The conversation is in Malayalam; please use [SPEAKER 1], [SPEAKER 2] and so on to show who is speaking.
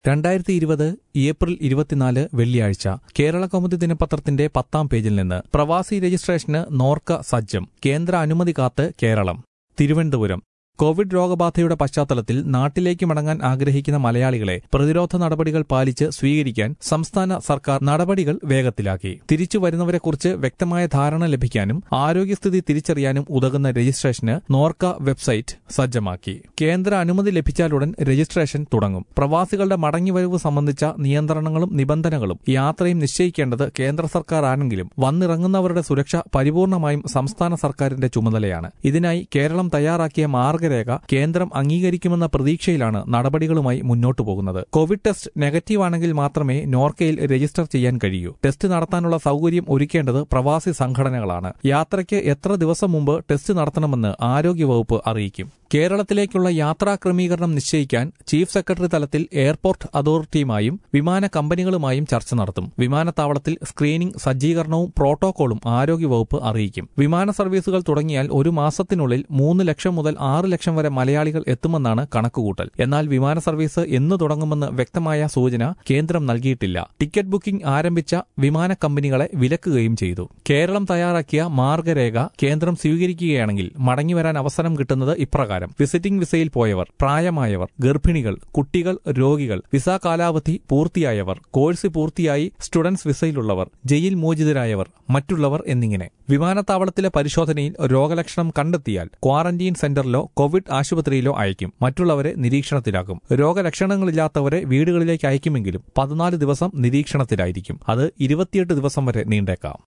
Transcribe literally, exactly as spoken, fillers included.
[SPEAKER 1] രണ്ടായിരത്തി ഇരുപത് ഏപ്രിൽ ഇരുപത്തിനാല് വെള്ളിയാഴ്ച കേരള കൗമുദി ദിനപത്രത്തിന്റെ പത്താം പേജിൽ നിന്ന് പ്രവാസി രജിസ്ട്രേഷന് നോർക്ക സജ്ജം. കേന്ദ്ര അനുമതി കാത്ത് കേരളം. തിരുവനന്തപുരം. കോവിഡ് രോഗബാധയുടെ പശ്ചാത്തലത്തിൽ നാട്ടിലേക്ക് മടങ്ങാൻ ആഗ്രഹിക്കുന്ന മലയാളികളെ പ്രതിരോധ നടപടികൾ പാലിച്ച് സ്വീകരിക്കാൻ സംസ്ഥാന സർക്കാർ നടപടികൾ വേഗത്തിലാക്കി. തിരിച്ചു വരുന്നവരെക്കുറിച്ച് വ്യക്തമായ ധാരണ ലഭിക്കാനും ആരോഗ്യസ്ഥിതി തിരിച്ചറിയാനും ഉതകുന്ന രജിസ്ട്രേഷന് നോർക്ക വെബ്സൈറ്റ് സജ്ജമാക്കി. കേന്ദ്ര അനുമതി ലഭിച്ചാലുടൻ രജിസ്ട്രേഷൻ തുടങ്ങും. പ്രവാസികളുടെ മടങ്ങിവരവ് സംബന്ധിച്ച നിയന്ത്രണങ്ങളും നിബന്ധനകളും യാത്രയും നിശ്ചയിക്കേണ്ടത് കേന്ദ്ര സർക്കാർ ആണെങ്കിലും വന്നിറങ്ങുന്നവരുടെ സുരക്ഷ പരിപൂർണമായും സംസ്ഥാന സർക്കാരിന്റെ ചുമതലയാണ്. ഇതിനായി കേരളം തയ്യാറാക്കിയ മാർഗരേഖ കേന്ദ്രം അംഗീകരിക്കുമെന്ന പ്രതീക്ഷയിലാണ് നടപടികളുമായി മുന്നോട്ടു പോകുന്നത്. കോവിഡ് ടെസ്റ്റ് നെഗറ്റീവ് ആണെങ്കിൽ മാത്രമേ നോർക്കയിൽ രജിസ്റ്റർ ചെയ്യാൻ കഴിയൂ. ടെസ്റ്റ് നടത്താനുള്ള സൌകര്യം ഒരുക്കേണ്ടത് പ്രവാസി സംഘടനകളാണ്. യാത്രയ്ക്ക് എത്ര ദിവസം മുമ്പ് ടെസ്റ്റ് നടത്തണമെന്ന് ആരോഗ്യവകുപ്പ് അറിയിക്കും. കേരളത്തിലേക്കുള്ള യാത്രാ ക്രമീകരണം നിശ്ചയിക്കാൻ ചീഫ് സെക്രട്ടറി തലത്തിൽ എയർപോർട്ട് അതോറിറ്റിയുമായും വിമാന കമ്പനികളുമായും ചർച്ച നടത്തും. വിമാനത്താവളത്തിൽ സ്ക്രീനിംഗ്, സജ്ജീകരണവും പ്രോട്ടോകോളും ആരോഗ്യവകുപ്പ് അറിയിക്കും. വിമാന സർവീസുകൾ തുടങ്ങിയാൽ ഒരു മാസത്തിനുള്ളിൽ മൂന്ന് ലക്ഷം മുതൽ ആറ് ലക്ഷം വരെ മലയാളികൾ എത്തുമെന്നാണ് കണക്കുകൂട്ടൽ. എന്നാൽ വിമാന സർവീസ് എന്ന് തുടങ്ങുമെന്ന് വ്യക്തമായ സൂചന കേന്ദ്രം നൽകിയിട്ടില്ല. ടിക്കറ്റ് ബുക്കിംഗ് ആരംഭിച്ച വിമാന കമ്പനികളെ വിലക്കുകയും ചെയ്തു. കേരളം തയ്യാറാക്കിയ മാർഗരേഖ കേന്ദ്രം സ്വീകരിക്കുകയാണെങ്കിൽ മടങ്ങിവരാൻ അവസരം കിട്ടുന്നത് ഇപ്രകാരം: വിസിറ്റിംഗ് വിസയിൽ പോയവർ, പ്രായമായവർ, ഗർഭിണികൾ, കുട്ടികൾ, രോഗികൾ, വിസ കാലാവധി പൂർത്തിയായവർ, കോഴ്സ് പൂർത്തിയായി സ്റ്റുഡൻസ് വിസയിലുള്ളവർ, ജയിൽ മോചിതരായവർ, മറ്റുള്ളവർ എന്നിങ്ങനെ. വിമാനത്താവളത്തിലെ പരിശോധനയിൽ രോഗലക്ഷണം കണ്ടെത്തിയാൽ ക്വാറന്റീൻ സെന്ററിലോ കോവിഡ് ആശുപത്രിയിലോ അയക്കും. മറ്റുള്ളവരെ നിരീക്ഷണത്തിലാക്കും. രോഗലക്ഷണങ്ങളില്ലാത്തവരെ വീടുകളിലേക്ക് അയക്കുമെങ്കിലും പതിനാല് ദിവസം നിരീക്ഷണത്തിലായിരിക്കും. അത് ഇരുപത്തിയെട്ട് ദിവസം വരെ നീണ്ടേക്കാം.